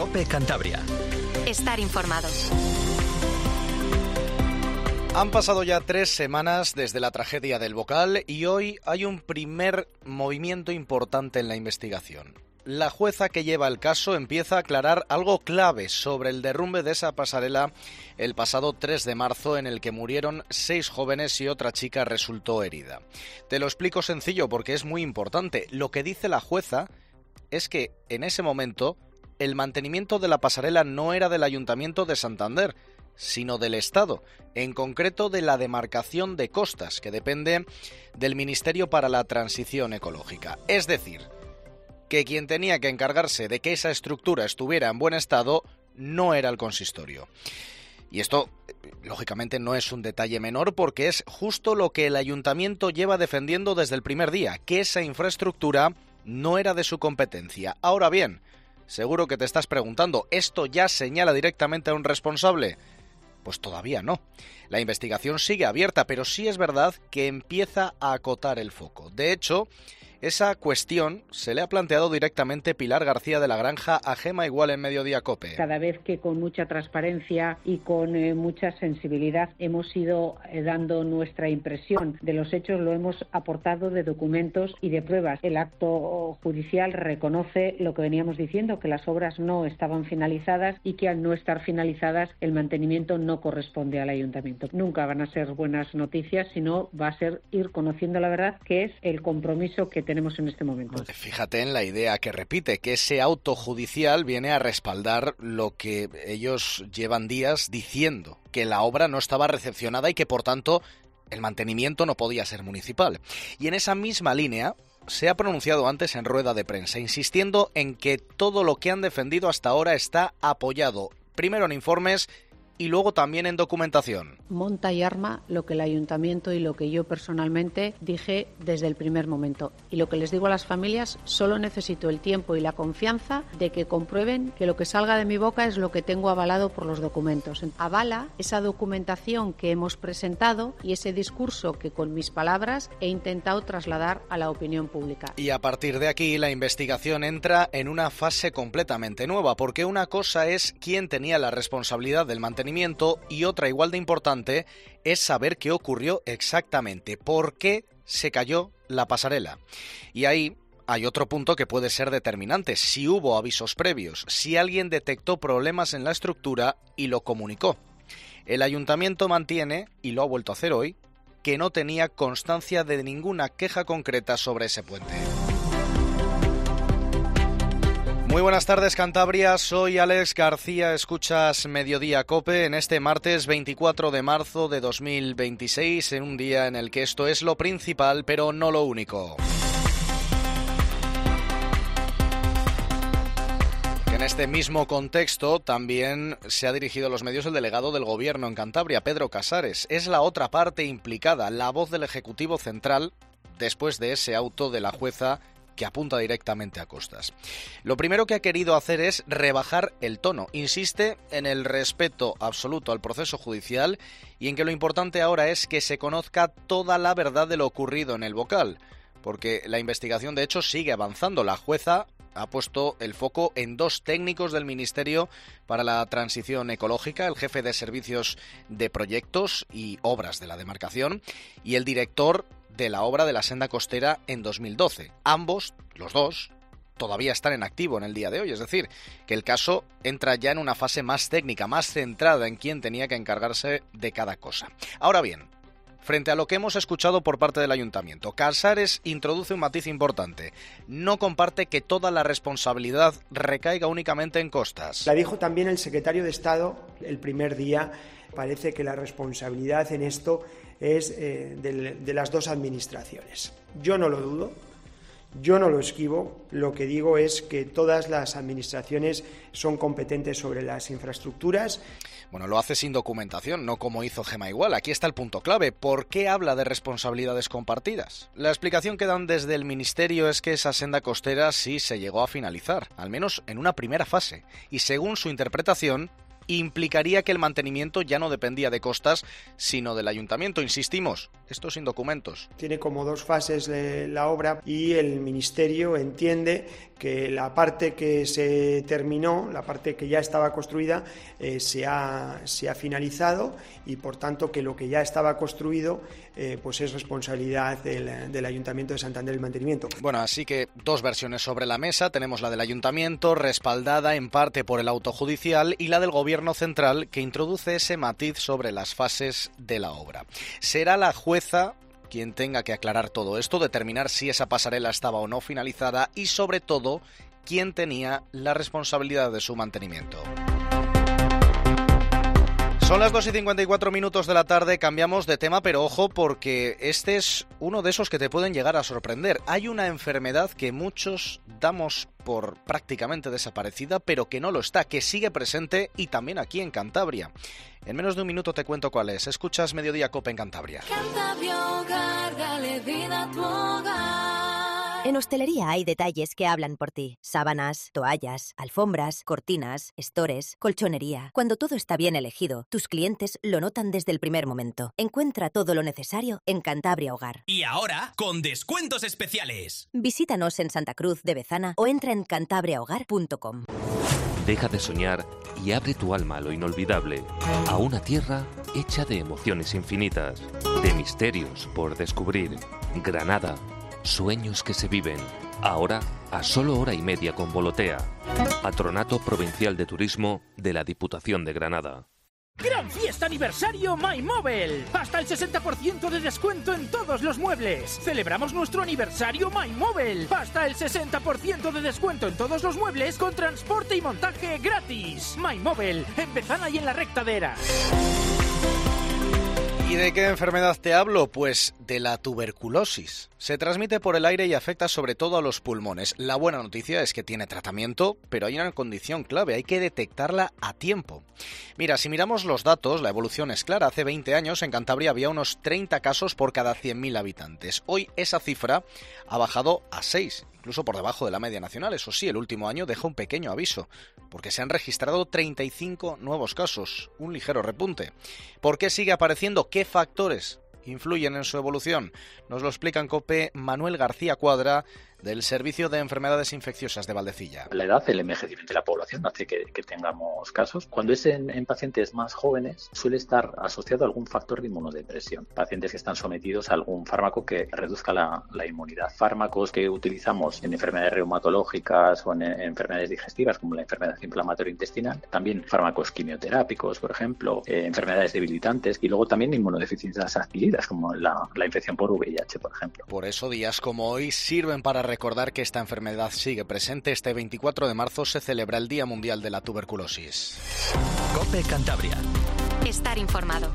COPE Cantabria. Estar informados. Han pasado ya 3 semanas desde la tragedia del Bocal y hoy hay un primer movimiento importante en la investigación. La jueza que lleva el caso empieza a aclarar algo clave sobre el derrumbe de esa pasarela el pasado 3 de marzo en el que murieron 6 jóvenes y otra chica resultó herida. Te lo explico sencillo porque es muy importante. Lo que dice la jueza es que en ese momento el mantenimiento de la pasarela no era del Ayuntamiento de Santander, sino del Estado, en concreto de la demarcación de costas, que depende del Ministerio para la Transición Ecológica. Es decir, que quien tenía que encargarse de que esa estructura estuviera en buen estado no era el consistorio. Y esto, lógicamente, no es un detalle menor porque es justo lo que el ayuntamiento lleva defendiendo desde el primer día, que esa infraestructura no era de su competencia. Ahora bien, seguro que te estás preguntando, ¿esto ya señala directamente a un responsable? Pues todavía no. La investigación sigue abierta, pero sí es verdad que empieza a acotar el foco. De hecho, esa cuestión se le ha planteado directamente Pilar García de la Granja a Gema Igual en Mediodía COPE. Cada vez que con mucha transparencia y con mucha sensibilidad hemos ido dando nuestra impresión de los hechos, lo hemos aportado de documentos y de pruebas. El acto judicial reconoce lo que veníamos diciendo, que las obras no estaban finalizadas y que al no estar finalizadas el mantenimiento no corresponde al ayuntamiento. Nunca van a ser buenas noticias, sino va a ser ir conociendo la verdad, que es el compromiso que tenemos en este momento. Fíjate en la idea que repite, que ese auto judicial viene a respaldar lo que ellos llevan días diciendo, que la obra no estaba recepcionada y que por tanto el mantenimiento no podía ser municipal. Y en esa misma línea se ha pronunciado antes en rueda de prensa, insistiendo en que todo lo que han defendido hasta ahora está apoyado, primero en informes y luego también en documentación. Monta y arma lo que el ayuntamiento y lo que yo personalmente dije desde el primer momento. Y lo que les digo a las familias, solo necesito el tiempo y la confianza de que comprueben que lo que salga de mi boca es lo que tengo avalado por los documentos. Avala esa documentación que hemos presentado y ese discurso que con mis palabras he intentado trasladar a la opinión pública. Y a partir de aquí la investigación entra en una fase completamente nueva, porque una cosa es quién tenía la responsabilidad del mantenimiento y otra igual de importante es saber qué ocurrió exactamente, por qué se cayó la pasarela. Y ahí hay otro punto que puede ser determinante, si hubo avisos previos, si alguien detectó problemas en la estructura y lo comunicó. El ayuntamiento mantiene, y lo ha vuelto a hacer hoy, que no tenía constancia de ninguna queja concreta sobre ese puente. Muy buenas tardes, Cantabria, soy Alex García, escuchas Mediodía COPE en este martes 24 de marzo de 2026, en un día en el que esto es lo principal, pero no lo único. En este mismo contexto también se ha dirigido a los medios el delegado del Gobierno en Cantabria, Pedro Casares. Es la otra parte implicada, la voz del Ejecutivo Central, después de ese auto de la jueza que apunta directamente a costas. Lo primero que ha querido hacer es rebajar el tono. Insiste en el respeto absoluto al proceso judicial y en que lo importante ahora es que se conozca toda la verdad de lo ocurrido en el Bocal, porque la investigación de hecho sigue avanzando. La jueza ha puesto el foco en 2 técnicos del Ministerio para la Transición Ecológica, el jefe de servicios de proyectos y obras de la demarcación y el director de la obra de la senda costera en 2012. Ambos, los dos, todavía están en activo en el día de hoy, es decir, que el caso entra ya en una fase más técnica, más centrada en quién tenía que encargarse de cada cosa. Ahora bien, frente a lo que hemos escuchado por parte del Ayuntamiento, Casares introduce un matiz importante. No comparte que toda la responsabilidad recaiga únicamente en costas. La dijo también el secretario de Estado el primer día. Parece que la responsabilidad en esto es de las 2 administraciones. Yo no lo dudo, yo no lo esquivo, lo que digo es que todas las administraciones son competentes sobre las infraestructuras. Bueno, lo hace sin documentación, no como hizo Gema Igual. Aquí está el punto clave. ¿Por qué habla de responsabilidades compartidas? La explicación que dan desde el Ministerio es que esa senda costera sí se llegó a finalizar, al menos en una primera fase, y según su interpretación, implicaría que el mantenimiento ya no dependía de costas, sino del ayuntamiento. Insistimos, esto sin documentos. Tiene como dos fases la obra y el Ministerio entiende que la parte que se terminó, la parte que ya estaba construida, se ha finalizado, y por tanto que lo que ya estaba construido pues es responsabilidad del Ayuntamiento de Santander el mantenimiento. Bueno, así que dos versiones sobre la mesa. Tenemos la del Ayuntamiento, respaldada en parte por el auto judicial, y la del Gobierno central, que introduce ese matiz sobre las fases de la obra. Será la jueza quien tenga que aclarar todo esto, determinar si esa pasarela estaba o no finalizada y, sobre todo, quién tenía la responsabilidad de su mantenimiento. Son las 2:54 de la tarde, cambiamos de tema, pero ojo, porque este es uno de esos que te pueden llegar a sorprender. Hay una enfermedad que muchos damos por prácticamente desaparecida, pero que no lo está, que sigue presente, y también aquí en Cantabria. En menos de un minuto te cuento cuál es. Escuchas Mediodía Cope en Cantabria. Cantabria Hogar, dale vida a tu hogar. En hostelería hay detalles que hablan por ti. Sábanas, toallas, alfombras, cortinas, estores, colchonería. Cuando todo está bien elegido, tus clientes lo notan desde el primer momento. Encuentra todo lo necesario en Cantabria Hogar. Y ahora, con descuentos especiales. Visítanos en Santa Cruz de Bezana o entra en cantabriahogar.com. Deja de soñar y abre tu alma a lo inolvidable, a una tierra hecha de emociones infinitas, de misterios por descubrir. Granada. Sueños que se viven. Ahora a solo hora y media con Volotea. Patronato Provincial de Turismo de la Diputación de Granada. ¡Gran fiesta aniversario MyMobile! ¡Hasta el 60% de descuento en todos los muebles! ¡Celebramos nuestro aniversario MyMobile! ¡Hasta el 60% de descuento en todos los muebles con transporte y montaje gratis! MyMobile, en Bezana y en la Recta de Eras. ¿Y de qué enfermedad te hablo? Pues de la tuberculosis. Se transmite por el aire y afecta sobre todo a los pulmones. La buena noticia es que tiene tratamiento, pero hay una condición clave, hay que detectarla a tiempo. Mira, si miramos los datos, la evolución es clara. Hace 20 años en Cantabria había unos 30 casos por cada 100.000 habitantes. Hoy esa cifra ha bajado a 6, incluso por debajo de la media nacional. Eso sí, el último año deja un pequeño aviso, porque se han registrado 35 nuevos casos, un ligero repunte. ¿Por qué sigue apareciendo? ¿Qué factores influyen en su evolución? Nos lo explica en COPE Manuel García Cuadra, del Servicio de Enfermedades Infecciosas de Valdecilla. La edad, el envejecimiento de la población hace que tengamos casos. Cuando es en pacientes más jóvenes, suele estar asociado a algún factor de inmunodepresión. Pacientes que están sometidos a algún fármaco que reduzca la inmunidad. Fármacos que utilizamos en enfermedades reumatológicas o en enfermedades digestivas, como la enfermedad inflamatoria intestinal. También fármacos quimioterápicos, por ejemplo, enfermedades debilitantes, y luego también inmunodeficiencias adquiridas, como la infección por VIH, por ejemplo. Por eso días como hoy sirven para recordar que esta enfermedad sigue presente. Este 24 de marzo se celebra el Día Mundial de la Tuberculosis. COPE Cantabria. Estar informado.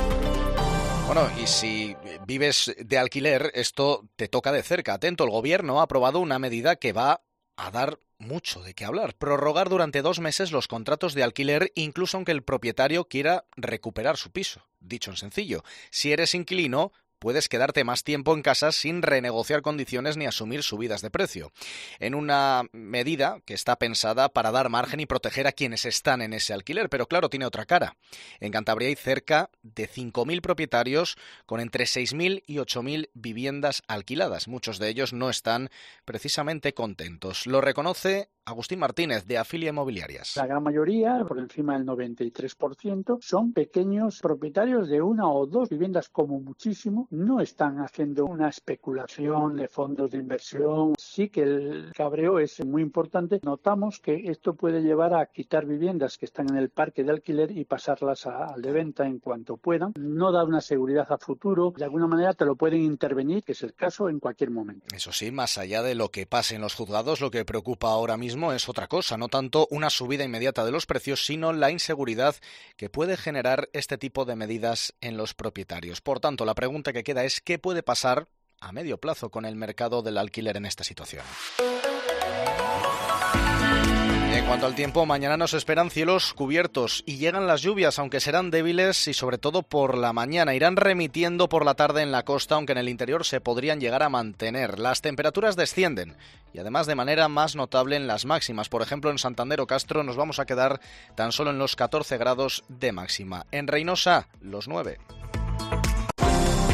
Bueno, y si vives de alquiler, esto te toca de cerca. Atento, el Gobierno ha aprobado una medida que va a dar mucho de qué hablar. Prorrogar durante 2 meses los contratos de alquiler, incluso aunque el propietario quiera recuperar su piso. Dicho en sencillo, si eres inquilino, puedes quedarte más tiempo en casa sin renegociar condiciones ni asumir subidas de precio. En una medida que está pensada para dar margen y proteger a quienes están en ese alquiler, pero claro, tiene otra cara. En Cantabria hay cerca de 5.000 propietarios con entre 6.000 y 8.000 viviendas alquiladas. Muchos de ellos no están precisamente contentos. Lo reconoce Agustín Martínez, de Afilia Inmobiliarias. La gran mayoría, por encima del 93%, son pequeños propietarios de 1 o 2 viviendas como muchísimo. No están haciendo una especulación de fondos de inversión. Sí que el cabreo es muy importante. Notamos que esto puede llevar a quitar viviendas que están en el parque de alquiler y pasarlas al de venta en cuanto puedan. No da una seguridad a futuro. De alguna manera te lo pueden intervenir, que es el caso, en cualquier momento. Eso sí, más allá de lo que pase en los juzgados, lo que preocupa ahora mismo es otra cosa, no tanto una subida inmediata de los precios, sino la inseguridad que puede generar este tipo de medidas en los propietarios. Por tanto, la pregunta que queda es ¿qué puede pasar a medio plazo con el mercado del alquiler en esta situación? En cuanto al tiempo, mañana nos esperan cielos cubiertos y llegan las lluvias, aunque serán débiles y sobre todo por la mañana. Irán remitiendo por la tarde en la costa, aunque en el interior se podrían llegar a mantener. Las temperaturas descienden y además de manera más notable en las máximas. Por ejemplo, en Santander o Castro nos vamos a quedar tan solo en los 14 grados de máxima. En Reynosa, los 9.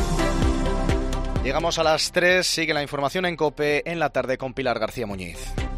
Llegamos a las 3, sigue la información en COPE en la tarde con Pilar García Muñiz.